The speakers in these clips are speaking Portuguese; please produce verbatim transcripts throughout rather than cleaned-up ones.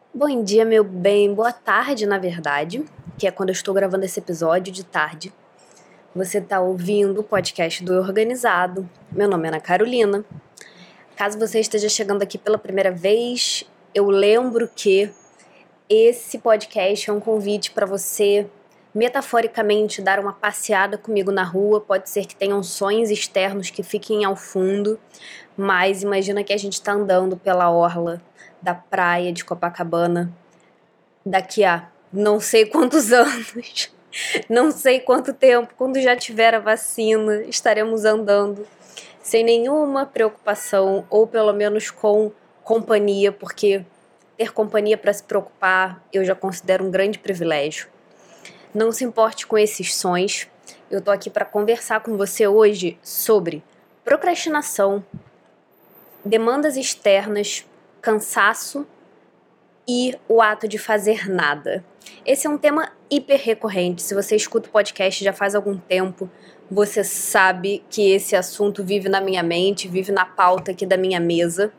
Bom dia, meu bem. Boa tarde, na verdade, que é quando eu estou gravando esse episódio de tarde. Você está ouvindo o podcast do Organizado. Meu nome é Ana Carolina. Caso você esteja chegando aqui pela primeira vez, eu lembro que esse podcast é um convite para você, metaforicamente, dar uma passeada comigo na rua. Pode ser que tenham sons externos que fiquem ao fundo, mas imagina que a gente está andando pela orla da praia de Copacabana daqui a não sei quantos anos, não sei quanto tempo, quando já tiver a vacina, estaremos andando sem nenhuma preocupação, ou pelo menos com companhia, porque ter companhia para se preocupar eu já considero um grande privilégio. Não se importe com esses sons, eu tô aqui para conversar com você hoje sobre procrastinação, demandas externas, cansaço e o ato de fazer nada. Esse é um tema hiper recorrente. Se você escuta o podcast já faz algum tempo, você sabe que esse assunto vive na minha mente, vive na pauta aqui da minha mesa.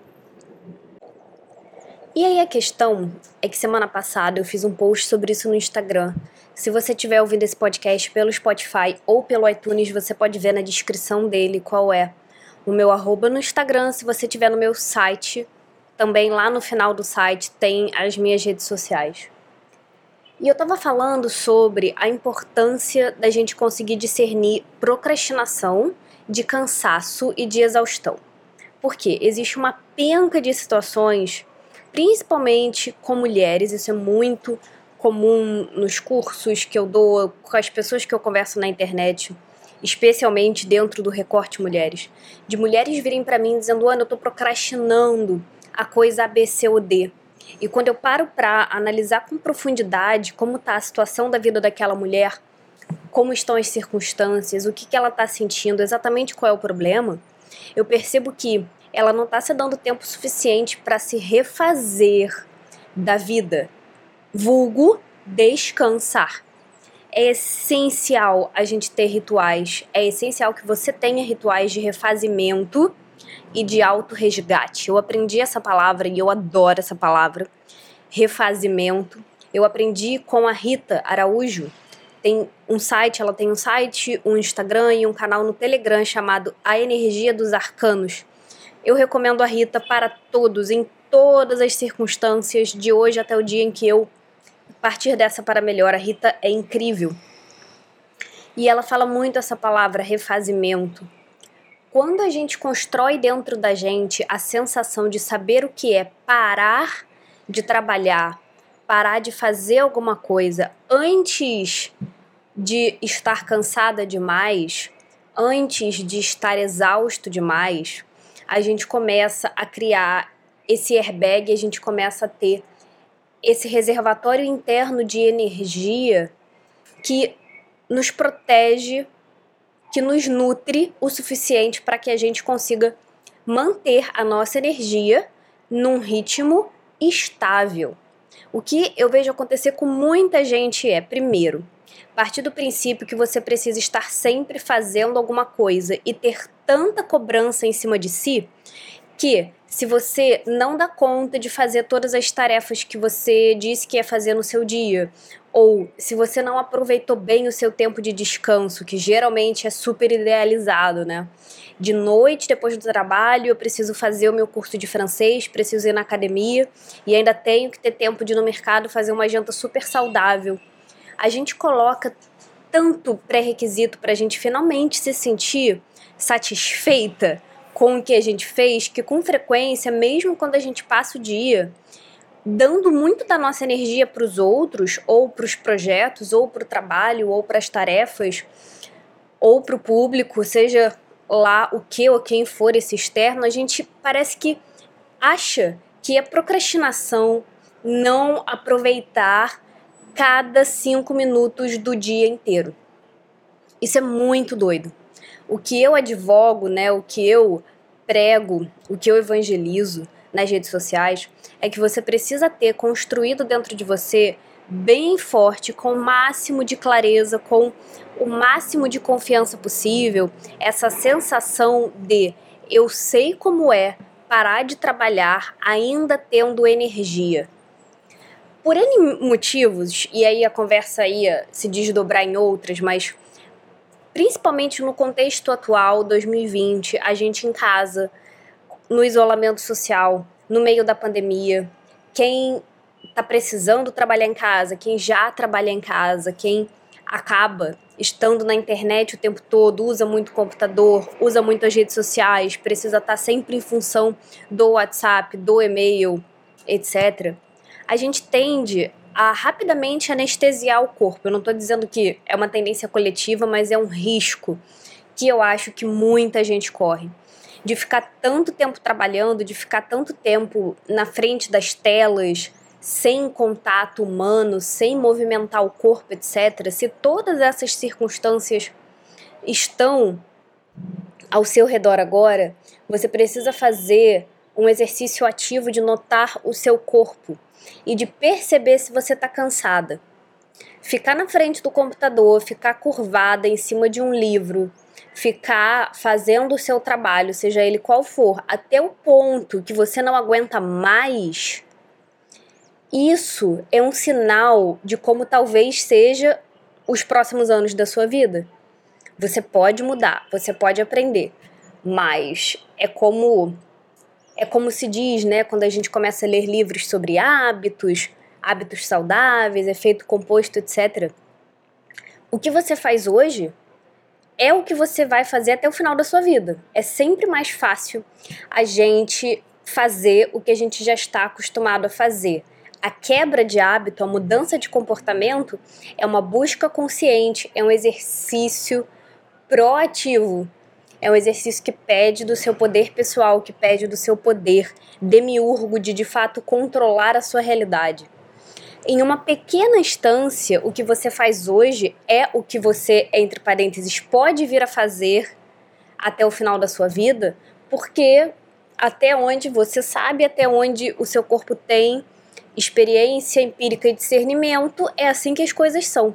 E aí a questão é que semana passada eu fiz um post sobre isso no Instagram. Se você estiver ouvindo esse podcast pelo Spotify ou pelo iTunes, você pode ver na descrição dele qual é o meu arroba no Instagram. Se você estiver no meu site, também lá no final do site tem as minhas redes sociais. E eu tava falando sobre a importância da gente conseguir discernir procrastinação de cansaço e de exaustão. Porque existe uma penca de situações, principalmente com mulheres, isso é muito comum nos cursos que eu dou, com as pessoas que eu converso na internet, especialmente dentro do recorte mulheres, de mulheres virem pra mim dizendo: Ana, eu tô procrastinando a coisa A, B, C ou D. E quando eu paro para analisar com profundidade como está a situação da vida daquela mulher, como estão as circunstâncias, o que, que ela está sentindo, exatamente qual é o problema, eu percebo que ela não está se dando tempo suficiente para se refazer da vida. Vulgo descansar. É essencial a gente ter rituais, é essencial que você tenha rituais de refazimento e de auto-resgate. Eu aprendi essa palavra e eu adoro essa palavra, refazimento. Eu aprendi com a Rita Araújo. Tem um site, ela tem um site, um Instagram e um canal no Telegram chamado A Energia dos Arcanos. Eu recomendo a Rita para todos, em todas as circunstâncias, de hoje até o dia em que eu partir dessa para melhor. A Rita é incrível. E ela fala muito essa palavra, refazimento. Quando a gente constrói dentro da gente a sensação de saber o que é parar de trabalhar, parar de fazer alguma coisa antes de estar cansada demais, antes de estar exausto demais, a gente começa a criar esse airbag, a gente começa a ter esse reservatório interno de energia que nos protege, que nos nutre o suficiente para que a gente consiga manter a nossa energia num ritmo estável. O que eu vejo acontecer com muita gente é, primeiro, partir do princípio que você precisa estar sempre fazendo alguma coisa e ter tanta cobrança em cima de si que, se você não dá conta de fazer todas as tarefas que você disse que ia fazer no seu dia, ou se você não aproveitou bem o seu tempo de descanso, que geralmente é super idealizado, né? De noite, depois do trabalho, eu preciso fazer o meu curso de francês, preciso ir na academia e ainda tenho que ter tempo de ir no mercado fazer uma janta super saudável. A gente coloca tanto pré-requisito para a gente finalmente se sentir satisfeita com o que a gente fez, que com frequência, mesmo quando a gente passa o dia dando muito da nossa energia para os outros, ou para os projetos, ou para o trabalho, ou para as tarefas, ou para o público, seja lá o que ou quem for esse externo, a gente parece que acha que é procrastinação não aproveitar cada cinco minutos do dia inteiro. Isso é muito doido. O que eu advogo, né, o que eu prego, o que eu evangelizo nas redes sociais é que você precisa ter construído dentro de você bem forte, com o máximo de clareza, com o máximo de confiança possível, essa sensação de eu sei como é parar de trabalhar ainda tendo energia. Por N motivos, e aí a conversa ia se desdobrar em outras, mas principalmente no contexto atual, dois mil e vinte, a gente em casa, no isolamento social, no meio da pandemia, quem está precisando trabalhar em casa, quem já trabalha em casa, quem acaba estando na internet o tempo todo, usa muito computador, usa muito as redes sociais, precisa estar sempre em função do WhatsApp, do e-mail, etcétera, a gente tende a rapidamente anestesiar o corpo. Eu não estou dizendo que é uma tendência coletiva, mas é um risco que eu acho que muita gente corre. De ficar tanto tempo trabalhando, de ficar tanto tempo na frente das telas, sem contato humano, sem movimentar o corpo, etcétera. Se todas essas circunstâncias estão ao seu redor agora, você precisa fazer um exercício ativo de notar o seu corpo e de perceber se você está cansada. Ficar na frente do computador, ficar curvada em cima de um livro, ficar fazendo o seu trabalho, seja ele qual for, até o ponto que você não aguenta mais, isso é um sinal de como talvez seja os próximos anos da sua vida. Você pode mudar, você pode aprender, mas é como, é como se diz, né, quando a gente começa a ler livros sobre hábitos, hábitos saudáveis, efeito composto, etcétera. O que você faz hoje é o que você vai fazer até o final da sua vida. É sempre mais fácil a gente fazer o que a gente já está acostumado a fazer. A quebra de hábito, a mudança de comportamento é uma busca consciente, é um exercício proativo. É um exercício que pede do seu poder pessoal, que pede do seu poder demiurgo de, de fato, controlar a sua realidade. Em uma pequena instância, o que você faz hoje é o que você, entre parênteses, pode vir a fazer até o final da sua vida, porque até onde você sabe, até onde o seu corpo tem experiência empírica e discernimento, é assim que as coisas são.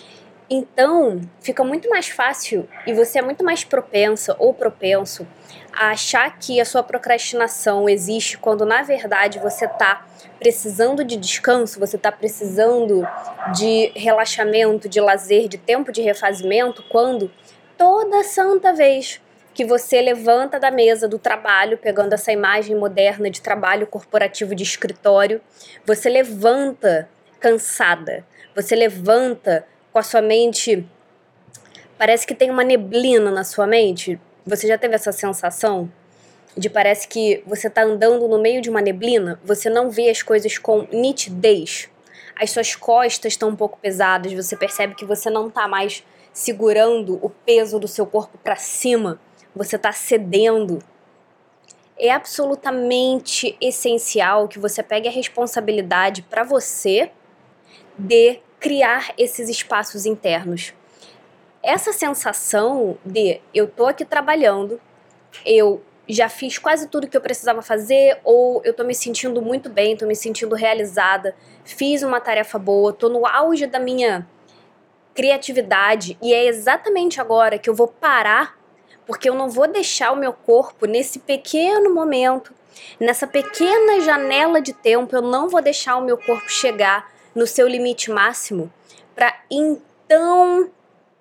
Então, fica muito mais fácil e você é muito mais propensa ou propenso a achar que a sua procrastinação existe quando, na verdade, você está precisando de descanso, você está precisando de relaxamento, de lazer, de tempo de refazimento, quando toda santa vez que você levanta da mesa do trabalho, pegando essa imagem moderna de trabalho corporativo de escritório, você levanta cansada, você levanta com a sua mente, parece que tem uma neblina na sua mente. Você já teve essa sensação de parece que você está andando no meio de uma neblina, você não vê as coisas com nitidez, as suas costas estão um pouco pesadas, você percebe que você não está mais segurando o peso do seu corpo para cima, você está cedendo. É absolutamente essencial que você pegue a responsabilidade para você de criar esses espaços internos. Essa sensação de eu tô aqui trabalhando, eu já fiz quase tudo que eu precisava fazer, ou eu tô me sentindo muito bem, tô me sentindo realizada, fiz uma tarefa boa, tô no auge da minha criatividade e é exatamente agora que eu vou parar, porque eu não vou deixar o meu corpo nesse pequeno momento, nessa pequena janela de tempo, eu não vou deixar o meu corpo chegar no seu limite máximo para então,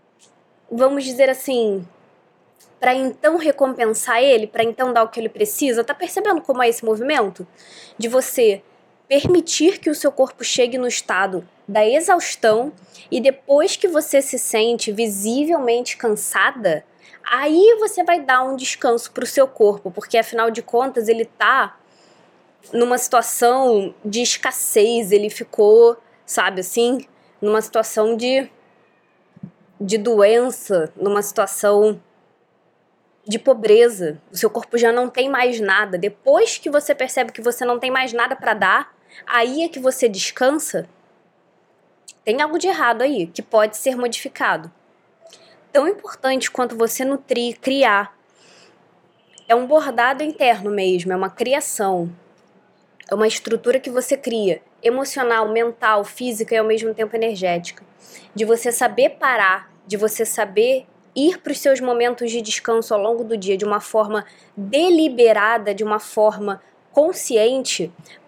vamos dizer assim, para então recompensar ele, para então dar o que ele precisa. Tá percebendo como é esse movimento? De você permitir que o seu corpo chegue no estado da exaustão e depois que você se sente visivelmente cansada, aí você vai dar um descanso para o seu corpo, porque afinal de contas ele tá numa situação de escassez, ele ficou, sabe assim, numa situação de, de doença, numa situação de pobreza. O seu corpo já não tem mais nada. Depois que você percebe que você não tem mais nada para dar, aí é que você descansa. Tem algo de errado aí, que pode ser modificado. Tão importante quanto você nutrir, criar. É um bordado interno mesmo, é uma criação. É uma estrutura que você cria, emocional, mental, física e ao mesmo tempo energética. De você saber parar, de você saber ir para os seus momentos de descanso ao longo do dia de uma forma deliberada, de uma forma consciente,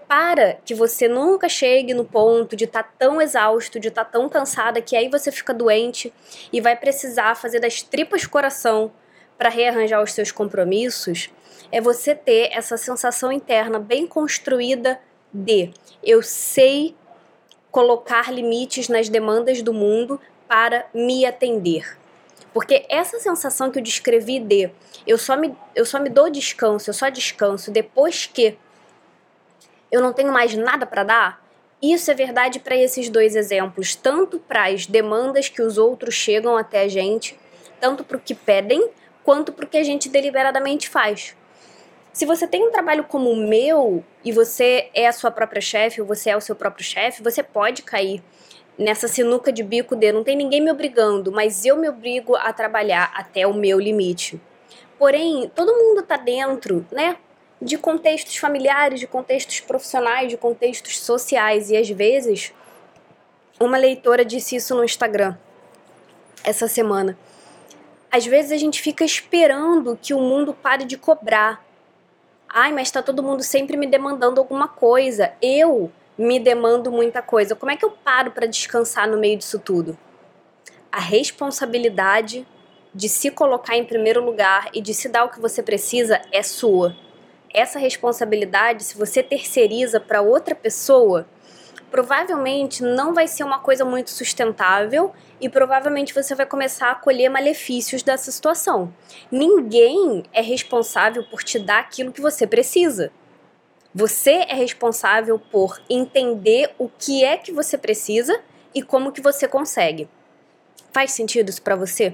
para que você nunca chegue no ponto de estar tão exausto, de estar tão cansada, que aí você fica doente e vai precisar fazer das tripas coração para rearranjar os seus compromissos, é você ter essa sensação interna bem construída de eu sei colocar limites nas demandas do mundo para me atender. Porque essa sensação que eu descrevi de eu só me, eu só me dou descanso, eu só descanso depois que eu não tenho mais nada para dar, isso é verdade para esses dois exemplos, tanto para as demandas que os outros chegam até a gente, tanto para o que pedem, quanto para o que a gente deliberadamente faz. Se você tem um trabalho como o meu, e você é a sua própria chefe, ou você é o seu próprio chefe, você pode cair nessa sinuca de bico de não tem ninguém me obrigando, mas eu me obrigo a trabalhar até o meu limite. Porém, todo mundo está dentro, né? De contextos familiares, de contextos profissionais, de contextos sociais. E às vezes, uma leitora disse isso no Instagram essa semana. Às vezes a gente fica esperando que o mundo pare de cobrar. Ai, mas tá todo mundo sempre me demandando alguma coisa. Eu me demando muita coisa. Como é que eu paro para descansar no meio disso tudo? A responsabilidade de se colocar em primeiro lugar e de se dar o que você precisa é sua. Essa responsabilidade, se você terceiriza para outra pessoa, provavelmente não vai ser uma coisa muito sustentável e provavelmente você vai começar a colher malefícios dessa situação. Ninguém é responsável por te dar aquilo que você precisa. Você é responsável por entender o que é que você precisa e como que você consegue. Faz sentido isso para você?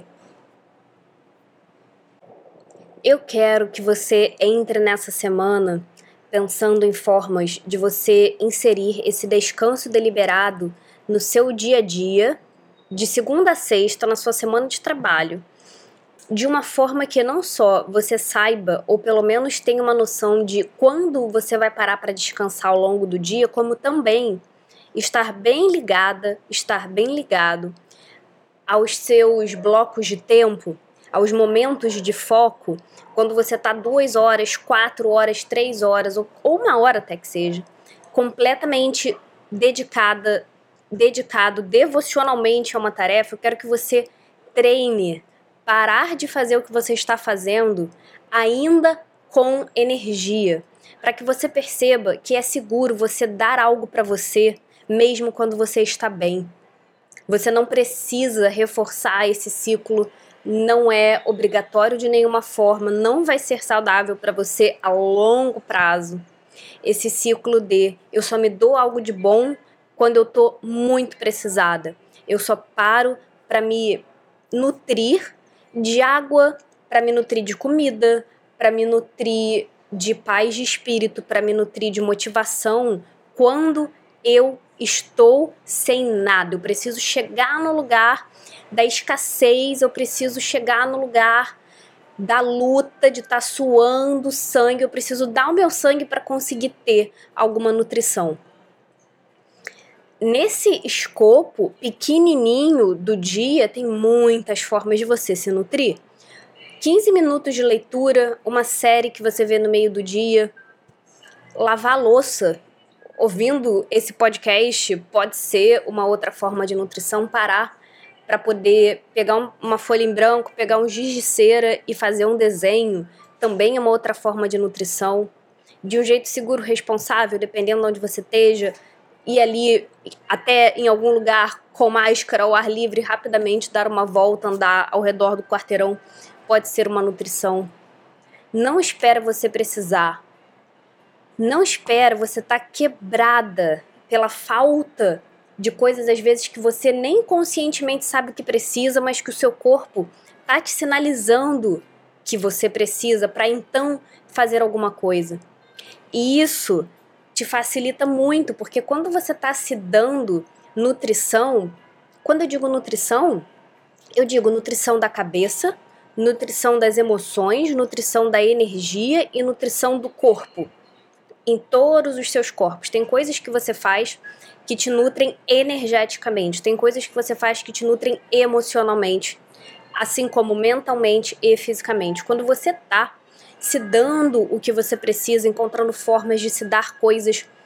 Eu quero que você entre nessa semana pensando em formas de você inserir esse descanso deliberado no seu dia a dia, de segunda a sexta, na sua semana de trabalho, de uma forma que não só você saiba, ou pelo menos tenha uma noção de quando você vai parar para descansar ao longo do dia, como também estar bem ligada, estar bem ligado aos seus blocos de tempo, aos momentos de foco, quando você está duas horas, quatro horas, três horas, ou, ou uma hora até que seja, completamente dedicada, dedicado devocionalmente a uma tarefa, eu quero que você treine parar de fazer o que você está fazendo ainda com energia, para que você perceba que é seguro você dar algo para você, mesmo quando você está bem. Você não precisa reforçar esse ciclo, não é obrigatório de nenhuma forma, não vai ser saudável para você a longo prazo. Esse ciclo de eu só me dou algo de bom quando eu tô muito precisada. Eu só paro para me nutrir de água, para me nutrir de comida, para me nutrir de paz de espírito, para me nutrir de motivação quando eu estou sem nada. Eu preciso chegar no lugar da escassez, eu preciso chegar no lugar da luta, de estar suando sangue, eu preciso dar o meu sangue para conseguir ter alguma nutrição. Nesse escopo pequenininho do dia, tem muitas formas de você se nutrir. quinze minutos de leitura, uma série que você vê no meio do dia, lavar a louça, ouvindo esse podcast pode ser uma outra forma de nutrição, parar para poder pegar um, uma folha em branco, pegar um giz de cera e fazer um desenho, também é uma outra forma de nutrição. De um jeito seguro, responsável, dependendo de onde você esteja, ir ali até em algum lugar com máscara ao ar livre, rapidamente dar uma volta, andar ao redor do quarteirão, pode ser uma nutrição. Não espera você precisar. Não espera você estar quebrada pela falta de coisas, às vezes, que você nem conscientemente sabe que precisa, mas que o seu corpo está te sinalizando que você precisa para então fazer alguma coisa. E isso te facilita muito, porque quando você está se dando nutrição, quando eu digo nutrição, eu digo nutrição da cabeça, nutrição das emoções, nutrição da energia e nutrição do corpo. Em todos os seus corpos. Tem coisas que você faz que te nutrem energeticamente, tem coisas que você faz que te nutrem emocionalmente, assim como mentalmente e fisicamente. Quando você tá se dando o que você precisa, encontrando formas de se dar coisas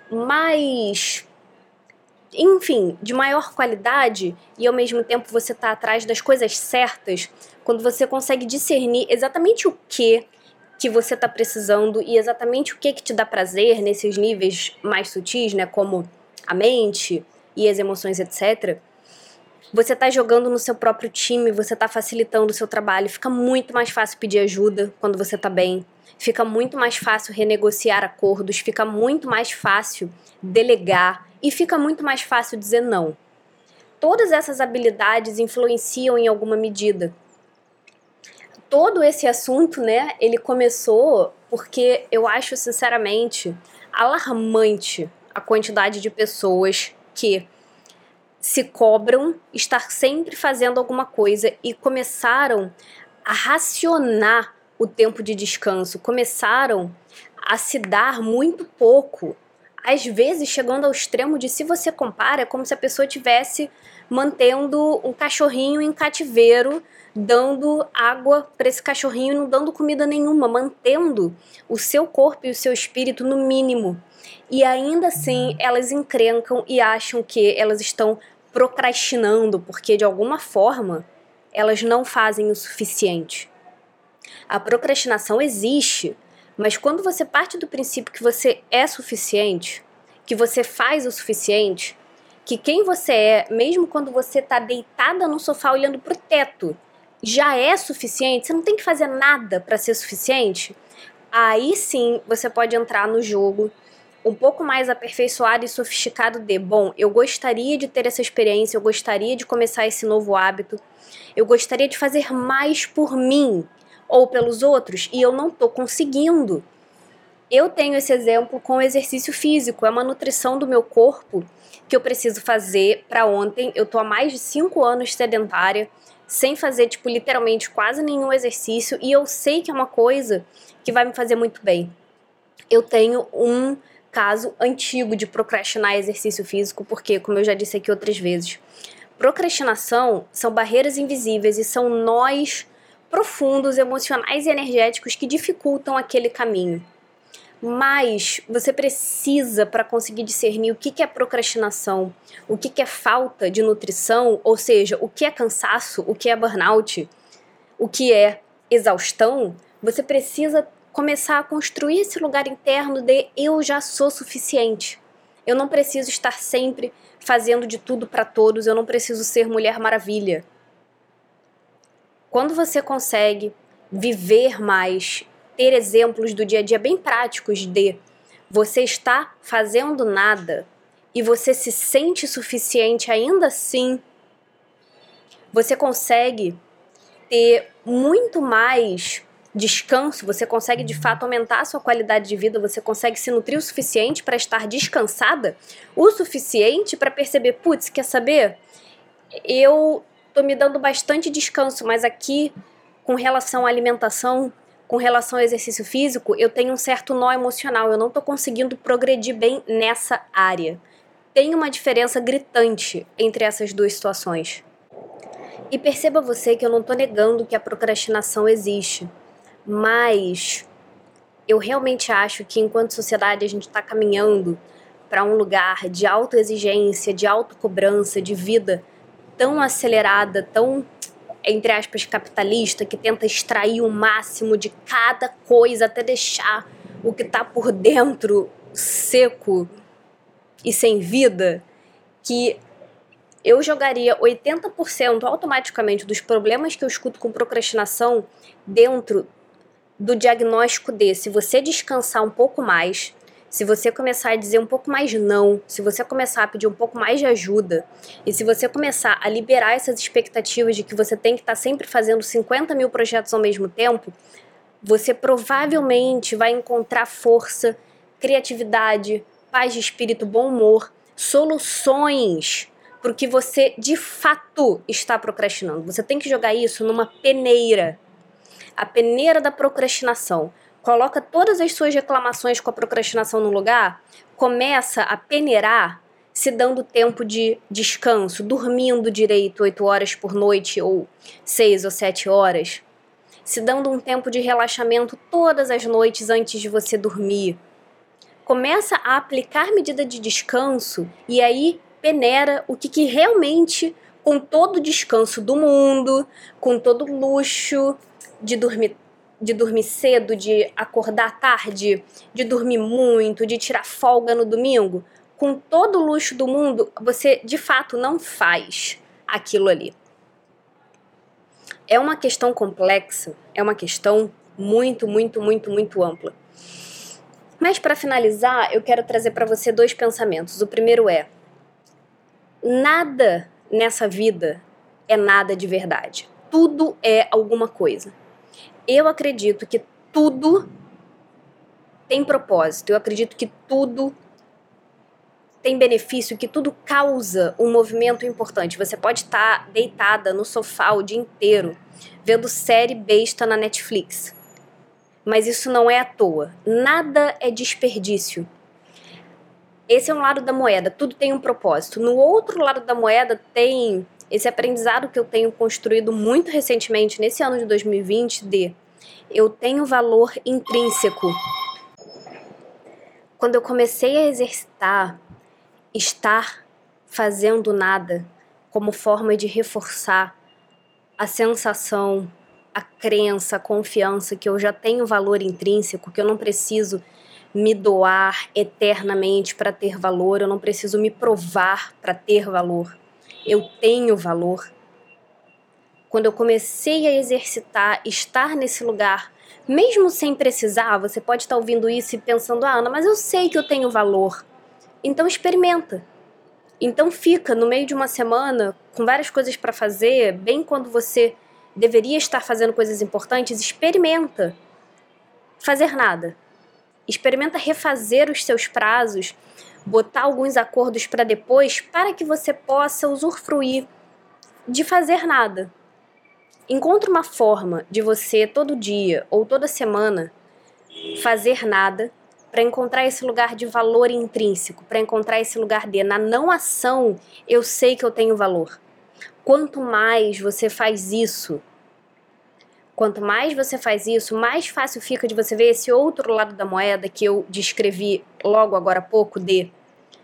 mais, enfim, de maior qualidade e ao mesmo tempo você tá atrás das coisas certas, quando você consegue discernir exatamente o que que você tá precisando e exatamente o que que te dá prazer nesses níveis mais sutis, né, como a mente e as emoções, etcétera. Você tá jogando no seu próprio time, você tá facilitando o seu trabalho, fica muito mais fácil pedir ajuda quando você tá bem, fica muito mais fácil renegociar acordos, fica muito mais fácil delegar e fica muito mais fácil dizer não. Todas essas habilidades influenciam em alguma medida. Todo esse assunto, né, ele começou porque eu acho, sinceramente, alarmante a quantidade de pessoas que se cobram estar sempre fazendo alguma coisa e começaram a racionar o tempo de descanso, começaram a se dar muito pouco, às vezes chegando ao extremo de, se você compara, é como se a pessoa tivesse mantendo um cachorrinho em cativeiro, dando água para esse cachorrinho e não dando comida nenhuma, mantendo o seu corpo e o seu espírito no mínimo. E ainda assim, elas encrencam e acham que elas estão procrastinando, porque de alguma forma elas não fazem o suficiente. A procrastinação existe, mas quando você parte do princípio que você é suficiente, que você faz o suficiente, que quem você é, mesmo quando você está deitada no sofá olhando para o teto, já é suficiente, você não tem que fazer nada para ser suficiente, aí sim você pode entrar no jogo um pouco mais aperfeiçoado e sofisticado de, bom, eu gostaria de ter essa experiência, eu gostaria de começar esse novo hábito, eu gostaria de fazer mais por mim ou pelos outros e eu não estou conseguindo. Eu tenho esse exemplo com o exercício físico, é uma nutrição do meu corpo que eu preciso fazer para ontem. Eu tô há mais de cinco anos sedentária, sem fazer, tipo, literalmente quase nenhum exercício, e eu sei que é uma coisa que vai me fazer muito bem. Eu tenho um caso antigo de procrastinar exercício físico, porque, como eu já disse aqui outras vezes, procrastinação são barreiras invisíveis e são nós profundos, emocionais e energéticos que dificultam aquele caminho. Mas você precisa, para conseguir discernir o que é procrastinação, o que é falta de nutrição, ou seja, o que é cansaço, o que é burnout, o que é exaustão, você precisa começar a construir esse lugar interno de eu já sou suficiente. Eu não preciso estar sempre fazendo de tudo para todos, eu não preciso ser Mulher Maravilha. Quando você consegue viver mais, ter exemplos do dia a dia bem práticos de você está fazendo nada e você se sente suficiente ainda assim, você consegue ter muito mais descanso, você consegue de fato aumentar a sua qualidade de vida, você consegue se nutrir o suficiente para estar descansada, o suficiente para perceber, putz, quer saber? Eu tô me dando bastante descanso, mas aqui, com relação à alimentação, com relação ao exercício físico, eu tenho um certo nó emocional, eu não tô conseguindo progredir bem nessa área. Tem uma diferença gritante entre essas duas situações. E perceba você que eu não tô negando que a procrastinação existe, mas eu realmente acho que enquanto sociedade a gente está caminhando para um lugar de autoexigência, de autocobrança, de vida tão acelerada, tão, entre aspas, capitalista, que tenta extrair o máximo de cada coisa até deixar o que está por dentro seco e sem vida, que eu jogaria oitenta por cento automaticamente dos problemas que eu escuto com procrastinação dentro do diagnóstico de, se você descansar um pouco mais, se você começar a dizer um pouco mais não, se você começar a pedir um pouco mais de ajuda, e se você começar a liberar essas expectativas de que você tem que estar sempre fazendo cinquenta mil projetos ao mesmo tempo, você provavelmente vai encontrar força, criatividade, paz de espírito, bom humor, soluções para o que você de fato está procrastinando. Você tem que jogar isso numa peneira. A peneira da procrastinação. Coloca todas as suas reclamações com a procrastinação no lugar, começa a peneirar, se dando tempo de descanso, dormindo direito oito horas por noite ou seis ou sete horas, se dando um tempo de relaxamento todas as noites antes de você dormir. começa a aplicar medida de descanso e aí peneira o que, que realmente, com todo o descanso do mundo, com todo o luxo de dormir, de dormir cedo, de acordar tarde, de dormir muito, de tirar folga no domingo, com todo o luxo do mundo, você de fato não faz aquilo ali. É uma questão complexa, é uma questão muito, muito, muito, muito ampla. Mas para finalizar, eu quero trazer para você dois pensamentos. O primeiro é: nada nessa vida é nada de verdade. Tudo é alguma coisa. Eu acredito que tudo tem propósito. Eu acredito que tudo tem benefício, que tudo causa um movimento importante. Você pode estar deitada no sofá o dia inteiro, vendo série besta na Netflix. Mas isso não é à toa. Nada é desperdício. Esse é um lado da moeda. Tudo tem um propósito. No outro lado da moeda tem esse aprendizado que eu tenho construído muito recentemente, nesse ano de dois mil e vinte, de eu tenho valor intrínseco. Quando eu comecei a exercitar estar fazendo nada como forma de reforçar a sensação, a crença, a confiança que eu já tenho valor intrínseco, que eu não preciso me doar eternamente para ter valor, eu não preciso me provar para ter valor, eu tenho valor. Quando eu comecei a exercitar, estar nesse lugar, mesmo sem precisar, você pode estar ouvindo isso e pensando: ah, Ana, mas eu sei que eu tenho valor. Então experimenta. Então fica no meio de uma semana com várias coisas para fazer, bem quando você deveria estar fazendo coisas importantes, experimenta fazer nada. Experimenta refazer os seus prazos, botar alguns acordos para depois, para que você possa usufruir de fazer nada. Encontre uma forma de você todo dia ou toda semana fazer nada, para encontrar esse lugar de valor intrínseco, para encontrar esse lugar de, na não ação, eu sei que eu tenho valor. Quanto mais você faz isso, quanto mais você faz isso, mais fácil fica de você ver esse outro lado da moeda que eu descrevi logo agora há pouco, de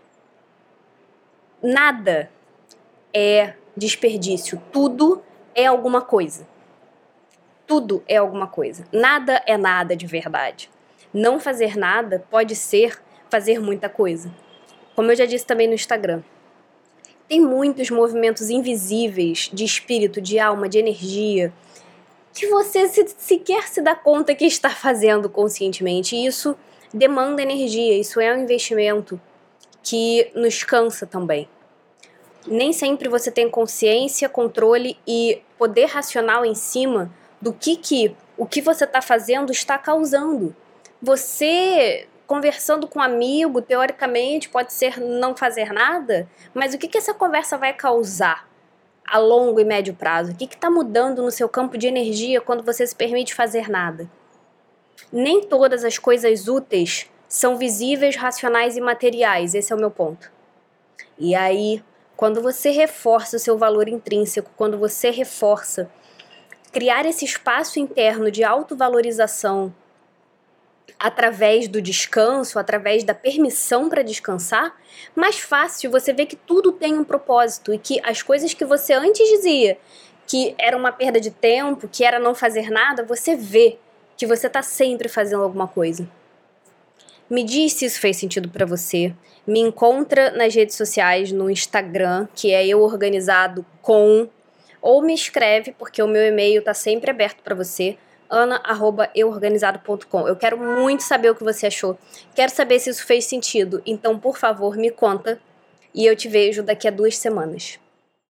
nada é desperdício, tudo é alguma coisa. Tudo é alguma coisa. Nada é nada de verdade. Não fazer nada pode ser fazer muita coisa. Como eu já disse também no Instagram, tem muitos movimentos invisíveis de espírito, de alma, de energia, que você se, sequer se dá conta que está fazendo conscientemente. E isso demanda energia, isso é um investimento que nos cansa também. Nem sempre você tem consciência, controle e poder racional em cima do que, que o que você está fazendo está causando. Você, conversando com um amigo, teoricamente, pode ser não fazer nada, mas o que, que essa conversa vai causar a longo e médio prazo? O que está mudando no seu campo de energia quando você se permite fazer nada? Nem todas as coisas úteis são visíveis, racionais e materiais, esse é o meu ponto. E aí, quando você reforça o seu valor intrínseco, quando você reforça criar esse espaço interno de autovalorização, através do descanso, através da permissão para descansar, mais fácil você vê que tudo tem um propósito e que as coisas que você antes dizia que era uma perda de tempo, que era não fazer nada, você vê que você está sempre fazendo alguma coisa. Me diz se isso fez sentido para você. Me encontra nas redes sociais, no Instagram, que é eu organizado com, ou me escreve, porque o meu e-mail está sempre aberto para você, ana arroba eu organizado ponto com. Eu quero muito saber o que você achou. Quero saber se isso fez sentido. Então, por favor, me conta. E eu te vejo daqui a duas semanas.